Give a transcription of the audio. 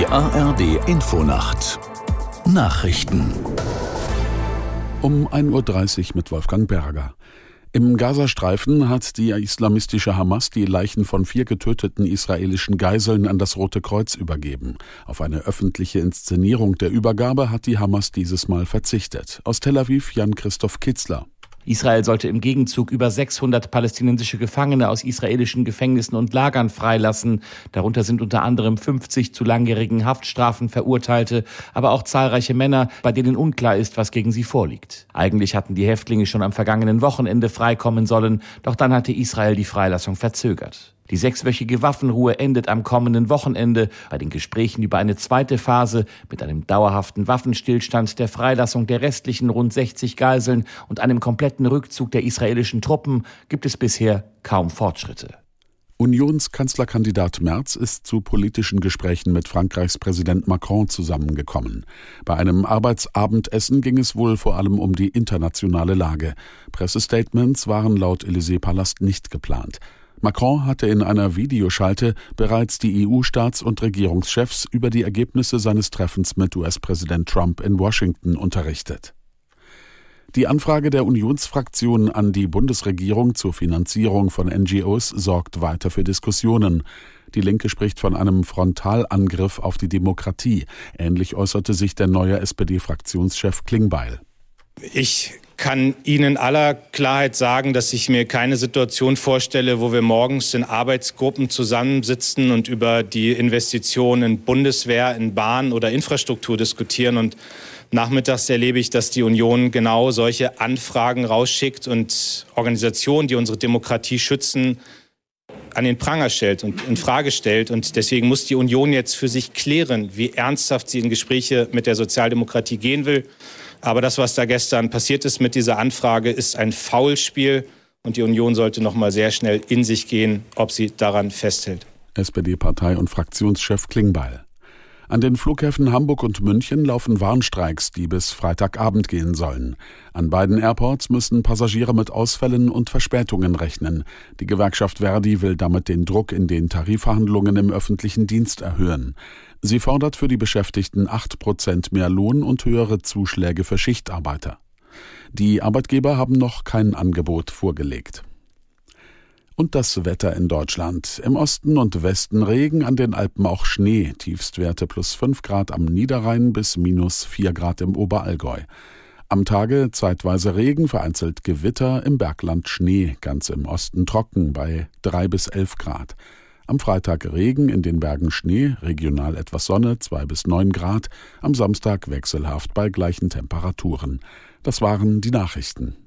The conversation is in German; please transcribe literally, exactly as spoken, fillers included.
Die A R D Infonacht Nachrichten um ein Uhr dreißig mit Wolfgang Berger. Im Gazastreifen hat die islamistische Hamas die Leichen von vier getöteten israelischen Geiseln an das Rote Kreuz übergeben. Auf eine öffentliche Inszenierung der Übergabe hat die Hamas dieses Mal verzichtet. Aus Tel Aviv Jan-Christoph Kitzler. Israel sollte im Gegenzug über sechshundert palästinensische Gefangene aus israelischen Gefängnissen und Lagern freilassen. Darunter sind unter anderem fünfzig zu langjährigen Haftstrafen Verurteilte, aber auch zahlreiche Männer, bei denen unklar ist, was gegen sie vorliegt. Eigentlich hatten die Häftlinge schon am vergangenen Wochenende freikommen sollen, doch dann hatte Israel die Freilassung verzögert. Die sechswöchige Waffenruhe endet am kommenden Wochenende. Bei den Gesprächen über eine zweite Phase mit einem dauerhaften Waffenstillstand, der Freilassung der restlichen rund sechzig Geiseln und einem kompletten Rückzug der israelischen Truppen gibt es bisher kaum Fortschritte. Unionskanzlerkandidat Merz ist zu politischen Gesprächen mit Frankreichs Präsident Macron zusammengekommen. Bei einem Arbeitsabendessen ging es wohl vor allem um die internationale Lage. Pressestatements waren laut Élysée-Palast nicht geplant. Macron hatte in einer Videoschalte bereits die E U-Staats- und Regierungschefs über die Ergebnisse seines Treffens mit U S-Präsident Trump in Washington unterrichtet. Die Anfrage der Unionsfraktion an die Bundesregierung zur Finanzierung von N G Os sorgt weiter für Diskussionen. Die Linke spricht von einem Frontalangriff auf die Demokratie. Ähnlich äußerte sich der neue S P D-Fraktionschef Klingbeil. Ich kann Ihnen aller Klarheit sagen, dass ich mir keine Situation vorstelle, wo wir morgens in Arbeitsgruppen zusammensitzen und über die Investitionen in Bundeswehr, in Bahn oder Infrastruktur diskutieren. Und nachmittags erlebe ich, dass die Union genau solche Anfragen rausschickt und Organisationen, die unsere Demokratie schützen, an den Pranger stellt und in Frage stellt. Und deswegen muss die Union jetzt für sich klären, wie ernsthaft sie in Gespräche mit der Sozialdemokratie gehen will. Aber das, was da gestern passiert ist mit dieser Anfrage, ist ein Foulspiel. Und die Union sollte noch mal sehr schnell in sich gehen, ob sie daran festhält. S P D-Partei- und Fraktionschef Klingbeil. An den Flughäfen Hamburg und München laufen Warnstreiks, die bis Freitagabend gehen sollen. An beiden Airports müssen Passagiere mit Ausfällen und Verspätungen rechnen. Die Gewerkschaft Verdi will damit den Druck in den Tarifverhandlungen im öffentlichen Dienst erhöhen. Sie fordert für die Beschäftigten acht Prozent mehr Lohn und höhere Zuschläge für Schichtarbeiter. Die Arbeitgeber haben noch kein Angebot vorgelegt. Und das Wetter in Deutschland. Im Osten und Westen Regen, an den Alpen auch Schnee. Tiefstwerte plus fünf Grad am Niederrhein bis minus vier Grad im Oberallgäu. Am Tage zeitweise Regen, vereinzelt Gewitter, im Bergland Schnee, ganz im Osten trocken bei drei bis elf Grad. Am Freitag Regen, in den Bergen Schnee, regional etwas Sonne, zwei bis neun Grad. Am Samstag wechselhaft bei gleichen Temperaturen. Das waren die Nachrichten.